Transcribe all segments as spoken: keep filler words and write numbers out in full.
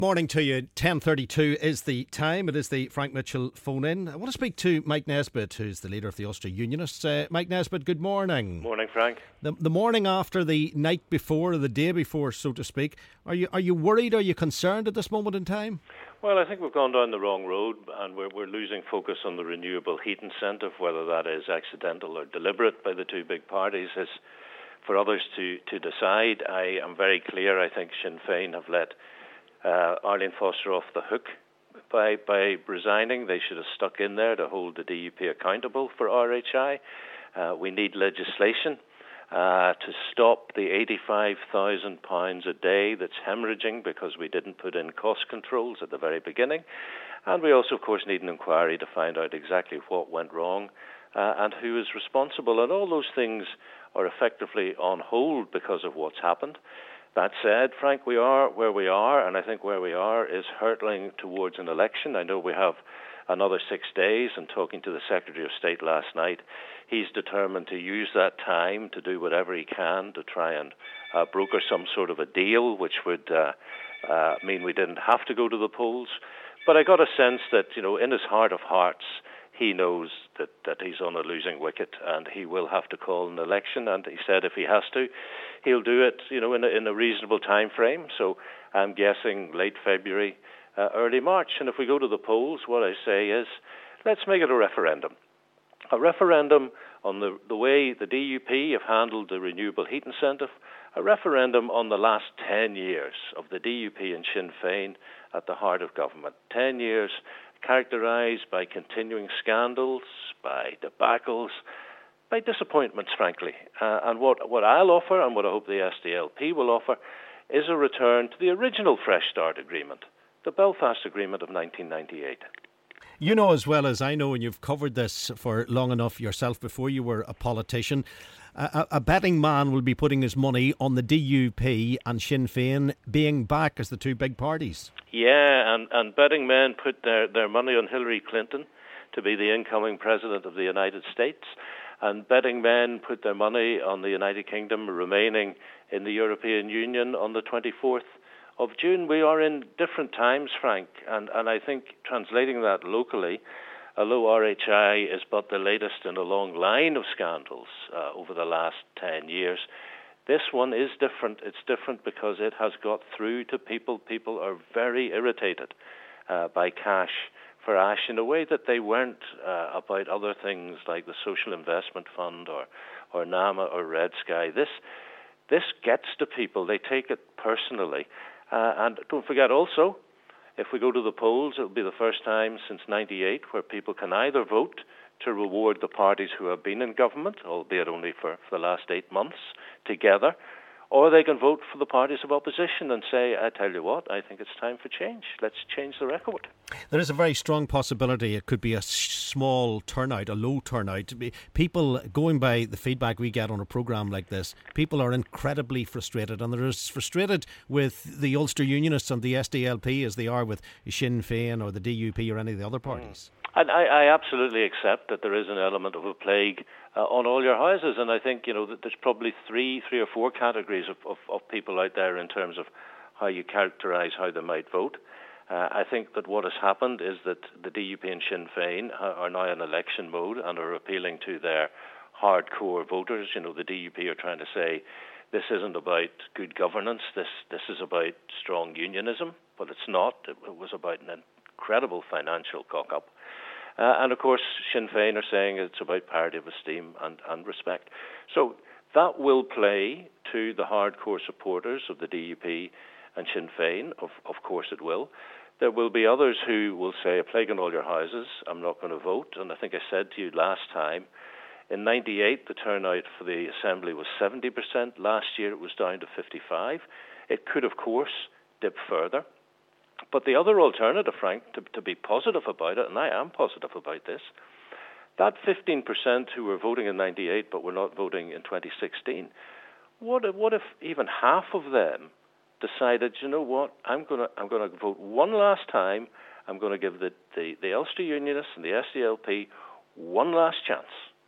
Morning to you. ten thirty-two is the time. It is the Frank Mitchell phone in. I want to speak to Mike Nesbitt, who's the leader of the Ulster Unionists. Uh, Mike Nesbitt, good morning. Morning, Frank. The, the morning after, the night before, or the day before, so to speak. Are you are you worried? Are you concerned at this moment in time? Well, I think we've gone down the wrong road, and we're we're losing focus on the renewable heat incentive. Whether that is accidental or deliberate by the two big parties is for others to to decide. I am very clear. I think Sinn Féin have let Uh, Arlene Foster off the hook by by resigning. They should have stuck in there to hold the D U P accountable for R H I. Uh, we need legislation uh, to stop the eighty-five thousand pounds a day that's hemorrhaging because we didn't put in cost controls at the very beginning. And we also, of course, need an inquiry to find out exactly what went wrong uh, and who is responsible. And all those things are effectively on hold because of what's happened. That said, Frank, we are where we are, and I think where we are is hurtling towards an election. I know we have another six days, and talking to the Secretary of State last night, he's determined to use that time to do whatever he can to try and uh, broker some sort of a deal, which would uh, uh, mean we didn't have to go to the polls. But I got a sense that, you know, in his heart of hearts, he knows that, that he's on a losing wicket and he will have to call an election. And he said if he has to, he'll do it, you know, in a, in a reasonable time frame. So I'm guessing late February, uh, early March. And if we go to the polls, what I say is, let's make it a referendum. A referendum on the, the way the D U P have handled the renewable heat incentive. A referendum on the last ten years of the D U P and Sinn Féin at the heart of government. Ten years characterised by continuing scandals, by debacles, by disappointments, frankly. Uh, and what, what I'll offer, and what I hope the S D L P will offer, is a return to the original Fresh Start Agreement, the Belfast Agreement of nineteen ninety-eight. You know as well as I know, and you've covered this for long enough yourself before you were a politician, a, a betting man will be putting his money on the D U P and Sinn Féin being back as the two big parties. Yeah, and, and betting men put their, their money on Hillary Clinton to be the incoming president of the United States, and betting men put their money on the United Kingdom remaining in the European Union on the twenty-fourth of June. We are in different times, Frank, and, and I think translating that locally, although R H I is but the latest in a long line of scandals uh, over the last ten years, this one is different. It's different because it has got through to people. People are very irritated uh, by cash for ash in a way that they weren't uh, about other things like the Social Investment Fund or, or NAMA or Red Sky. This, this gets to people. They take it personally. Uh, and don't forget also, if we go to the polls, it will be the first time since ninety-eight where people can either vote to reward the parties who have been in government, albeit only for, for the last eight months together, or they can vote for the parties of opposition and say, I tell you what, I think it's time for change. Let's change the record. There is a very strong possibility it could be a small turnout, a low turnout. People, going by the feedback we get on a programme like this, people are incredibly frustrated, and they're as frustrated with the Ulster Unionists and the S D L P as they are with Sinn Féin or the D U P or any of the other parties. Mm. And I, I absolutely accept that there is an element of a plague uh, on all your houses, and I think, you know, that there's probably three, three or four categories of, of, of people out there in terms of how you characterise how they might vote. Uh, I think that what has happened is that the D U P and Sinn Féin are now in election mode and are appealing to their hardcore voters. You know, the D U P are trying to say this isn't about good governance, this this is about strong unionism, but it's not. It, it was about an incredible financial cock-up. Uh, and of course, Sinn Féin are saying it's about parity of esteem and, and respect. So that will play to the hardcore supporters of the D U P and Sinn Féin. Of, of course it will. There will be others who will say, a plague on all your houses, I'm not going to vote. And I think I said to you last time, in ninety-eight, the turnout for the Assembly was seventy percent. Last year, it was down to fifty-five. It could, of course, dip further. But the other alternative, Frank, to, to be positive about it, and I am positive about this, that fifteen percent who were voting in ninety-eight but were not voting in twenty sixteen, what if, what if even half of them decided, you know what, I'm going to I'm going to vote one last time, I'm going to give the, the, the Ulster Unionists and the S D L P one last chance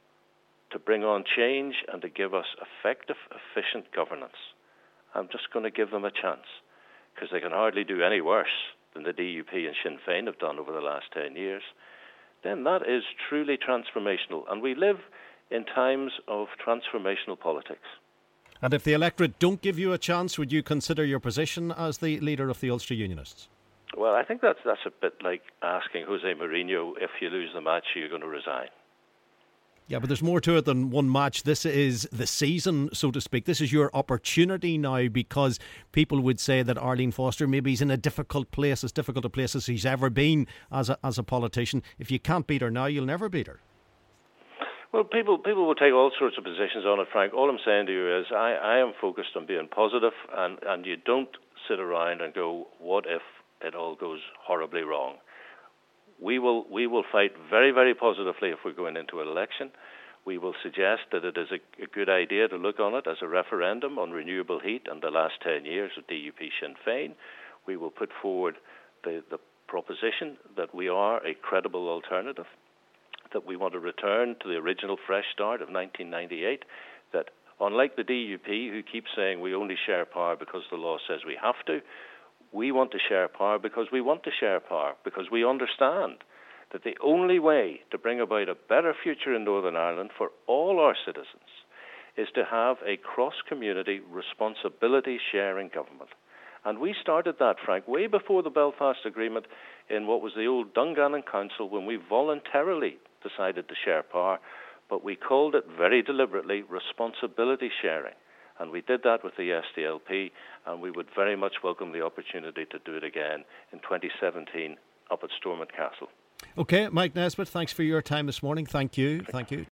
to bring on change and to give us effective, efficient governance. I'm just going to give them a chance. because they can hardly do any worse than the D U P and Sinn Féin have done over the last ten years, then that is truly transformational. And we live in times of transformational politics. And if the electorate don't give you a chance, would you consider your position as the leader of the Ulster Unionists? Well, I think that's that's a bit like asking Jose Mourinho, if you lose the match, you're going to resign. Yeah, but there's more to it than one match. This is the season, so to speak. This is your opportunity now, because people would say that Arlene Foster maybe is in a difficult place, as difficult a place as he's ever been as a, as a politician. If you can't beat her now, you'll never beat her. Well, people people will take all sorts of positions on it, Frank. All I'm saying to you is I, I am focused on being positive, and, and you don't sit around and go, what if it all goes horribly wrong? We will we will fight very, very positively if we're going into an election. We will suggest that it is a, a good idea to look on it as a referendum on renewable heat and the last ten years of D U P Sinn Féin. We will put forward the, the proposition that we are a credible alternative, that we want to return to the original Fresh Start of nineteen ninety-eight, that unlike the D U P, who keeps saying we only share power because the law says we have to, we want to share power because we want to share power, because we understand that the only way to bring about a better future in Northern Ireland for all our citizens is to have a cross-community responsibility-sharing government. And we started that, Frank, way before the Belfast Agreement in what was the old Dungannon Council, when we voluntarily decided to share power, but we called it very deliberately responsibility sharing. And we did that with the S D L P, and we would very much welcome the opportunity to do it again in twenty seventeen up at Stormont Castle. OK, Mike Nesbitt, thanks for your time this morning. Thank you. Thank you.